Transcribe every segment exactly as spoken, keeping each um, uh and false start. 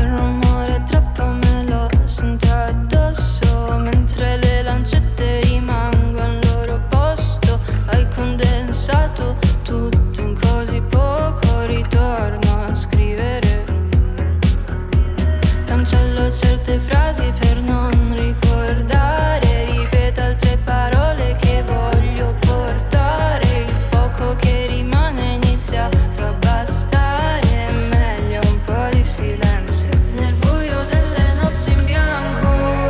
il rumore troppo me lo sento addosso, mentre le lancette rimangono al loro posto. Hai condensato tutto in così poco, ritorno a scrivere. Cancello certe frasi per non ricordare, ripeto altre parole che voglio portare. Il poco che rimane inizia a bastare, è meglio un po' di silenzio nel buio delle notti in bianco.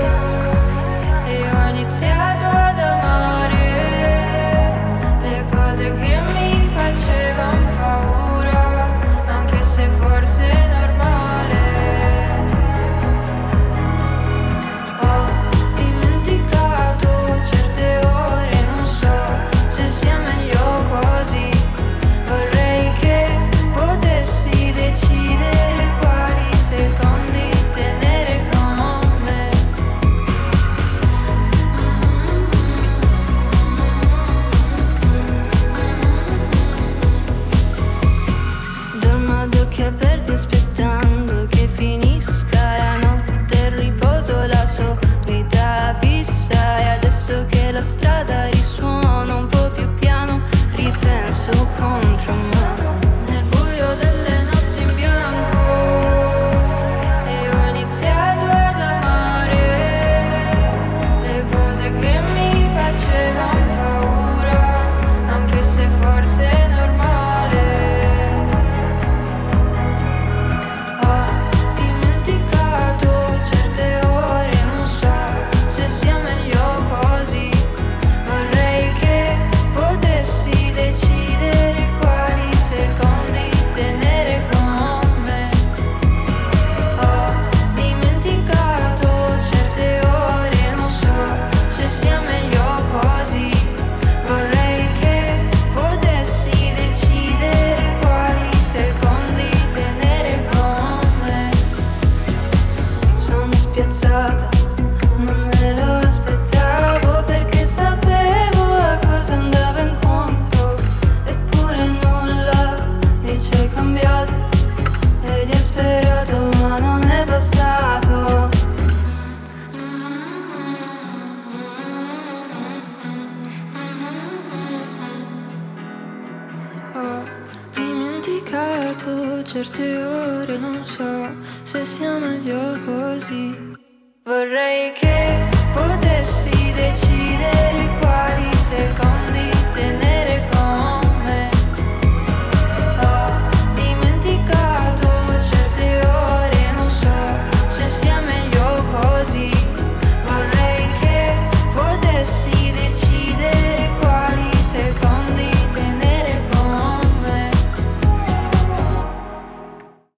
E ho iniziato ad amare le cose che mi facevano paura, anche se forse è normale. Ho dimenticato certe ore, non so se sia meglio così. Vorrei che potessi decidere quali secondi tenere con me. Dormo ad occhi aperti aspettando che finisca la notte, il riposo, la solita fissa. E adesso che la strada risuona un po' più piano, ripenso contro me. Nel buio delle notti in bianco, e ho iniziato ad amare le cose che mi facevano paura, anche se forse è normale. Ho dimenticato certe ore, non so se sia meglio così. Vorrei che potessi decidere quali secondi tenere con me. Ho dimenticato certe ore, non so se sia meglio così. Vorrei che potessi decidere quali secondi tenere con me. Sono spiazzata, non me lo aspettavo, perché sapevo a cosa andavo incontro. Eppure nulla dice cambiato, ed io ho sperato ma non è bastato. Ho dimenticato certe ore, non so se sia meglio così. Vorrei che potessi decidere